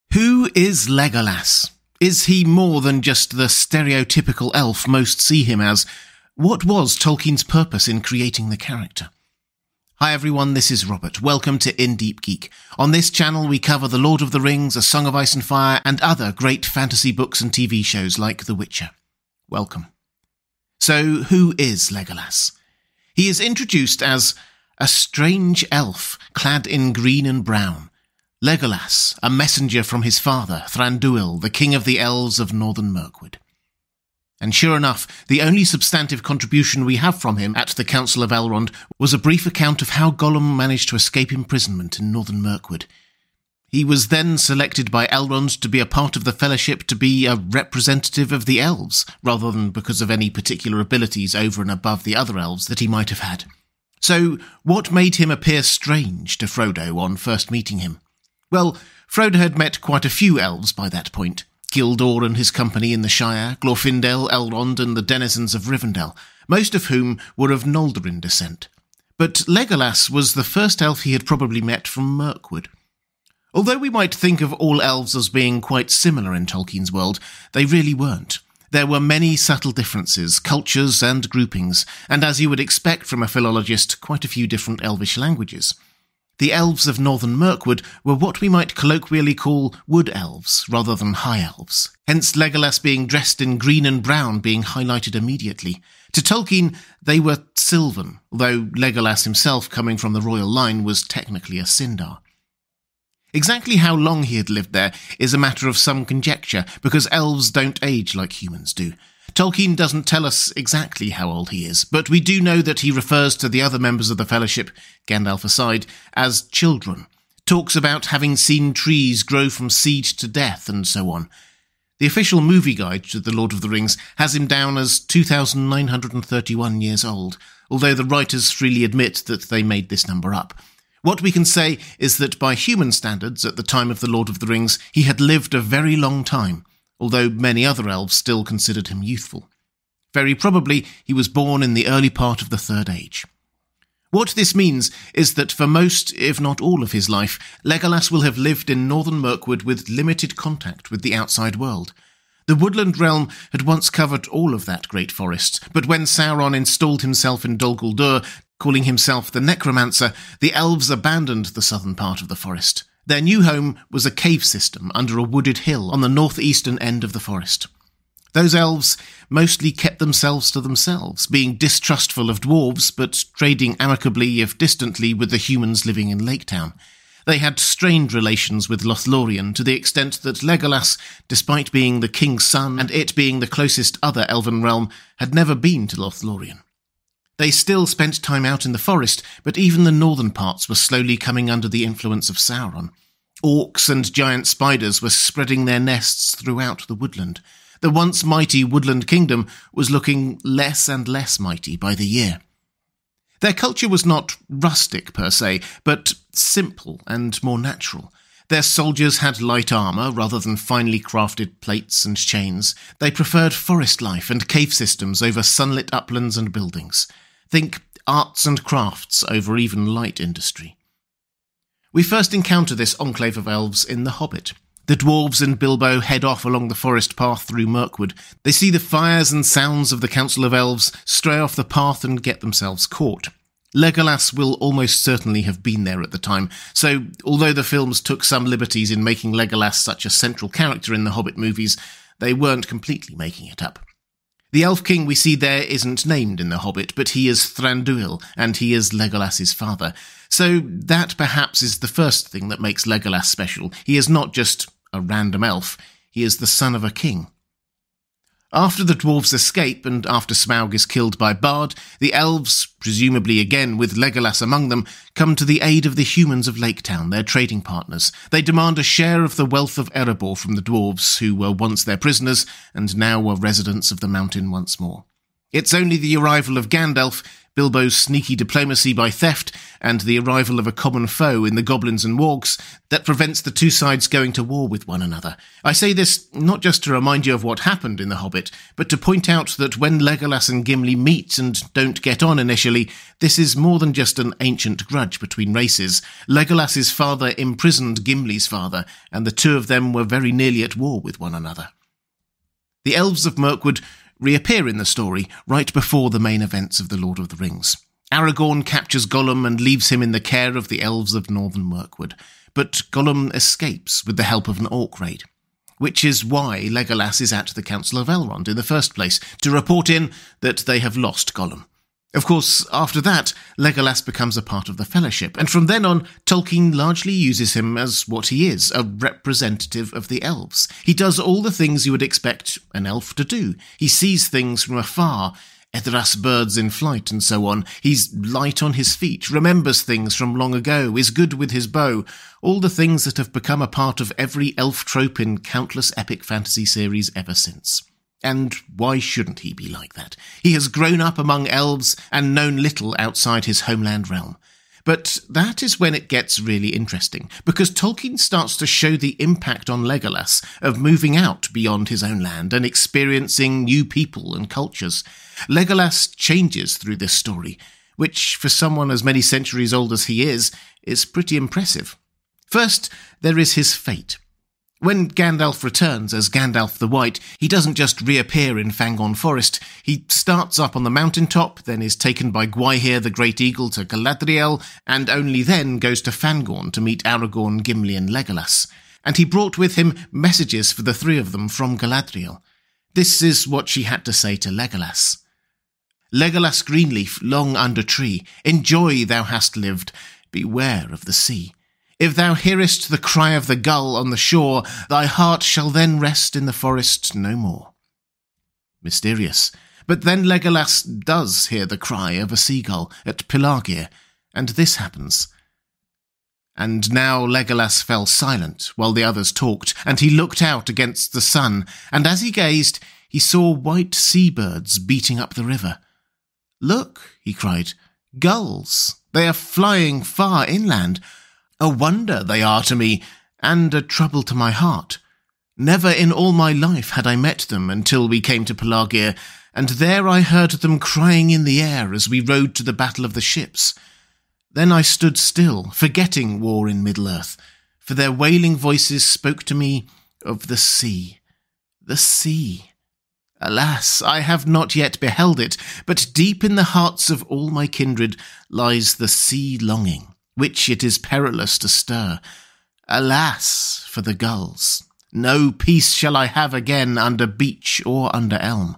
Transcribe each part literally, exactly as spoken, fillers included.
Who is Legolas? Is he more than just the stereotypical elf most see him as? What was Tolkien's purpose in creating the character? Hi everyone, this is Robert. Welcome to In Deep Geek. On this channel we cover The Lord of the Rings, A Song of Ice and Fire, and other great fantasy books and T V shows like The Witcher. Welcome. So, who is Legolas? He is introduced as a strange elf clad in green and brown. Legolas, a messenger from his father, Thranduil, the king of the elves of northern Mirkwood. And sure enough, the only substantive contribution we have from him at the Council of Elrond was a brief account of how Gollum managed to escape imprisonment in northern Mirkwood. He was then selected by Elrond to be a part of the Fellowship to be a representative of the elves, rather than because of any particular abilities over and above the other elves that he might have had. So, what made him appear strange to Frodo on first meeting him? Well, Frodo had met quite a few elves by that point. Gildor and his company in the Shire, Glorfindel, Elrond and the denizens of Rivendell, most of whom were of Noldorin descent. But Legolas was the first elf he had probably met from Mirkwood. Although we might think of all elves as being quite similar in Tolkien's world, they really weren't. There were many subtle differences, cultures and groupings, and as you would expect from a philologist, quite a few different elvish languages. The elves of northern Mirkwood were what we might colloquially call wood elves, rather than high elves. Hence Legolas being dressed in green and brown being highlighted immediately. To Tolkien, they were sylvan, though Legolas himself, coming from the royal line, was technically a Sindar. Exactly how long he had lived there is a matter of some conjecture, because elves don't age like humans do. Tolkien doesn't tell us exactly how old he is, but we do know that he refers to the other members of the Fellowship, Gandalf aside, as children, talks about having seen trees grow from seed to death, and so on. The official movie guide to The Lord of the Rings has him down as two thousand nine hundred thirty-one years old, although the writers freely admit that they made this number up. What we can say is that by human standards, at the time of The Lord of the Rings, he had lived a very long time, although many other elves still considered him youthful. Very probably he was born in the early part of the Third Age. What this means is that for most, if not all of his life, Legolas will have lived in northern Mirkwood with limited contact with the outside world. The woodland realm had once covered all of that great forest, but when Sauron installed himself in Dol Guldur, calling himself the Necromancer, the elves abandoned the southern part of the forest. Their new home was a cave system under a wooded hill on the northeastern end of the forest. Those elves mostly kept themselves to themselves, being distrustful of dwarves, but trading amicably, if distantly, with the humans living in Lake Town. They had strained relations with Lothlorien to the extent that Legolas, despite being the king's son and it being the closest other elven realm, had never been to Lothlorien. They still spent time out in the forest, but even the northern parts were slowly coming under the influence of Sauron. Orcs and giant spiders were spreading their nests throughout the woodland. The once mighty woodland kingdom was looking less and less mighty by the year. Their culture was not rustic per se, but simple and more natural. Their soldiers had light armour rather than finely crafted plates and chains. They preferred forest life and cave systems over sunlit uplands and buildings. Think arts and crafts over even light industry. We first encounter this enclave of elves in The Hobbit. The dwarves and Bilbo head off along the forest path through Mirkwood. They see the fires and sounds of the Council of Elves, stray off the path and get themselves caught. Legolas will almost certainly have been there at the time, so although the films took some liberties in making Legolas such a central character in the Hobbit movies, they weren't completely making it up. The Elf King we see there isn't named in The Hobbit, but he is Thranduil, and he is Legolas's father. So that perhaps is the first thing that makes Legolas special. He is not just a random elf, he is the son of a king. After the dwarves escape, and after Smaug is killed by Bard, the elves, presumably again with Legolas among them, come to the aid of the humans of Lake Town, their trading partners. They demand a share of the wealth of Erebor from the dwarves, who were once their prisoners, and now were residents of the mountain once more. It's only the arrival of Gandalf, Bilbo's sneaky diplomacy by theft, and the arrival of a common foe in the goblins and wargs that prevents the two sides going to war with one another. I say this not just to remind you of what happened in The Hobbit, but to point out that when Legolas and Gimli meet and don't get on initially, this is more than just an ancient grudge between races. Legolas's father imprisoned Gimli's father, and the two of them were very nearly at war with one another. The Elves of Mirkwood reappear in the story right before the main events of The Lord of the Rings. Aragorn captures Gollum and leaves him in the care of the Elves of Northern Mirkwood, but Gollum escapes with the help of an orc raid, which is why Legolas is at the Council of Elrond in the first place, to report in that they have lost Gollum. Of course, after that, Legolas becomes a part of the Fellowship, and from then on, Tolkien largely uses him as what he is, a representative of the elves. He does all the things you would expect an elf to do. He sees things from afar, Edoras birds in flight and so on. He's light on his feet, remembers things from long ago, is good with his bow, all the things that have become a part of every elf trope in countless epic fantasy series ever since. And why shouldn't he be like that? He has grown up among elves and known little outside his homeland realm. But that is when it gets really interesting, because Tolkien starts to show the impact on Legolas of moving out beyond his own land and experiencing new people and cultures. Legolas changes through this story, which, for someone as many centuries old as he is, is pretty impressive. First, there is his fate. When Gandalf returns as Gandalf the White, he doesn't just reappear in Fangorn Forest. He starts up on the mountaintop, then is taken by Gwaihir the Great Eagle to Galadriel, and only then goes to Fangorn to meet Aragorn, Gimli and Legolas. And he brought with him messages for the three of them from Galadriel. This is what she had to say to Legolas. Legolas Greenleaf, long under tree, enjoy thou hast lived, beware of the sea. If thou hearest the cry of the gull on the shore, thy heart shall then rest in the forest no more. Mysterious. But then Legolas does hear the cry of a seagull at Pelargir, and this happens. And now Legolas fell silent while the others talked, and he looked out against the sun, and as he gazed, he saw white seabirds beating up the river. Look, he cried, gulls! They are flying far inland. A wonder they are to me, and a trouble to my heart. Never in all my life had I met them until we came to Pelargir, and there I heard them crying in the air as we rode to the battle of the ships. Then I stood still, forgetting war in Middle-earth, for their wailing voices spoke to me of the sea. The sea. Alas, I have not yet beheld it, but deep in the hearts of all my kindred lies the sea longing, which it is perilous to stir. Alas, for the gulls! No peace shall I have again under beech or under elm.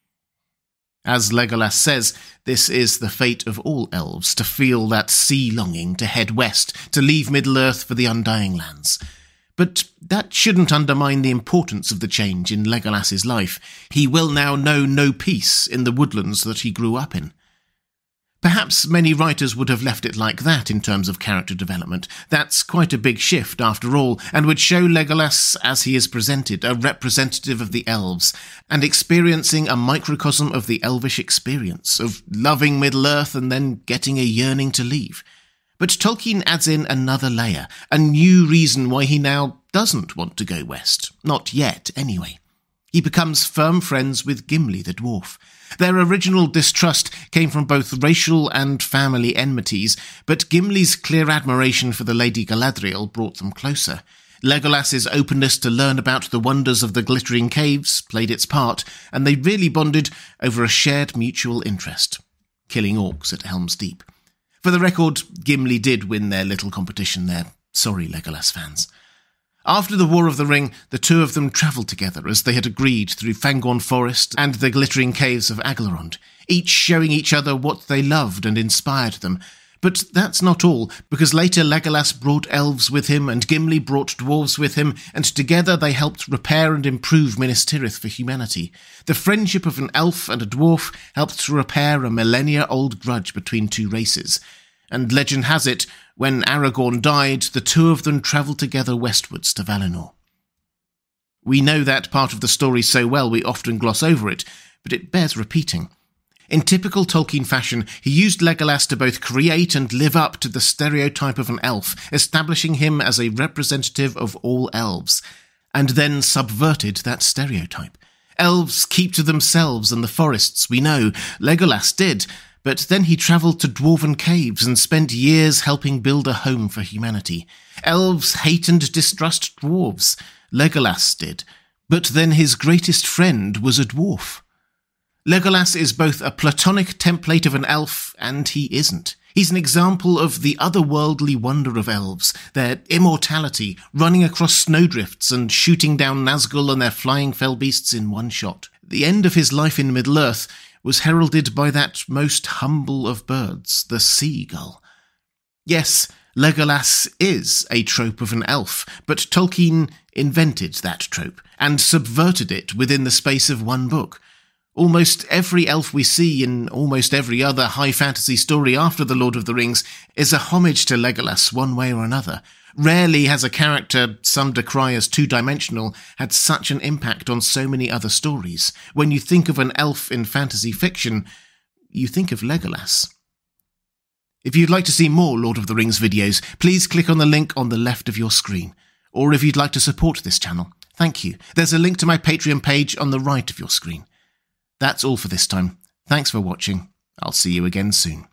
As Legolas says, this is the fate of all elves, to feel that sea longing, to head west, to leave Middle-earth for the Undying Lands. But that shouldn't undermine the importance of the change in Legolas's life. He will now know no peace in the woodlands that he grew up in. Perhaps many writers would have left it like that in terms of character development. That's quite a big shift, after all, and would show Legolas, as he is presented, a representative of the elves, and experiencing a microcosm of the elvish experience, of loving Middle-earth and then getting a yearning to leave. But Tolkien adds in another layer, a new reason why he now doesn't want to go west. Not yet, anyway. He becomes firm friends with Gimli the dwarf. Their original distrust came from both racial and family enmities, but Gimli's clear admiration for the Lady Galadriel brought them closer. Legolas's openness to learn about the wonders of the Glittering Caves played its part, and they really bonded over a shared mutual interest: killing orcs at Helm's Deep. For the record, Gimli did win their little competition there. Sorry, Legolas fans. After the War of the Ring, the two of them travelled together as they had agreed through Fangorn Forest and the glittering caves of Aglarond, each showing each other what they loved and inspired them. But that's not all, because later Legolas brought elves with him and Gimli brought dwarves with him, and together they helped repair and improve Minas Tirith for humanity. The friendship of an elf and a dwarf helped to repair a millennia-old grudge between two races. And legend has it, when Aragorn died, the two of them travelled together westwards to Valinor. We know that part of the story so well we often gloss over it, but it bears repeating. In typical Tolkien fashion, he used Legolas to both create and live up to the stereotype of an elf, establishing him as a representative of all elves, and then subverted that stereotype. Elves keep to themselves and the forests, we know. Legolas did, but then he travelled to dwarven caves and spent years helping build a home for humanity. Elves hate and distrust dwarves. Legolas did, but then his greatest friend was a dwarf. Legolas is both a platonic template of an elf, and he isn't. He's an example of the otherworldly wonder of elves, their immortality, running across snowdrifts and shooting down Nazgul and their flying fell beasts in one shot. The end of his life in Middle-earth was heralded by that most humble of birds, the seagull. Yes, Legolas is a trope of an elf, but Tolkien invented that trope and subverted it within the space of one book. Almost every elf we see in almost every other high fantasy story after The Lord of the Rings is a homage to Legolas one way or another. Rarely has a character some decry as two-dimensional had such an impact on so many other stories. When you think of an elf in fantasy fiction, you think of Legolas. If you'd like to see more Lord of the Rings videos, please click on the link on the left of your screen. Or if you'd like to support this channel, thank you. There's a link to my Patreon page on the right of your screen. That's all for this time. Thanks for watching. I'll see you again soon.